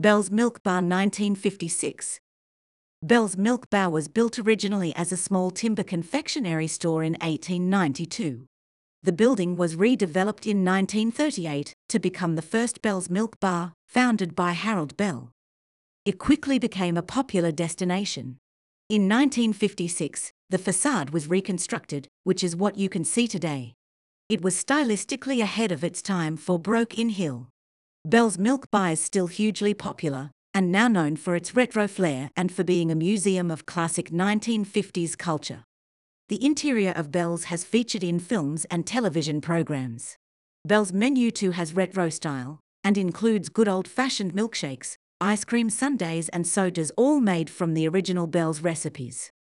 Bell's Milk Bar 1956. Bell's Milk Bar was built originally as a small timber confectionery store in 1892. The building was redeveloped in 1938 to become the first Bell's Milk Bar, founded by Harold Bell. It quickly became a popular destination. In 1956, the facade was reconstructed, which is what you can see today. It was stylistically ahead of its time for Broken Hill. Bell's Milk Bar is still hugely popular, and now known for its retro flair and for being a museum of classic 1950s culture. The interior of Bell's has featured in films and television programs. Bell's menu too has retro style, and includes good old-fashioned milkshakes, ice cream sundaes and sodas, all made from the original Bell's recipes.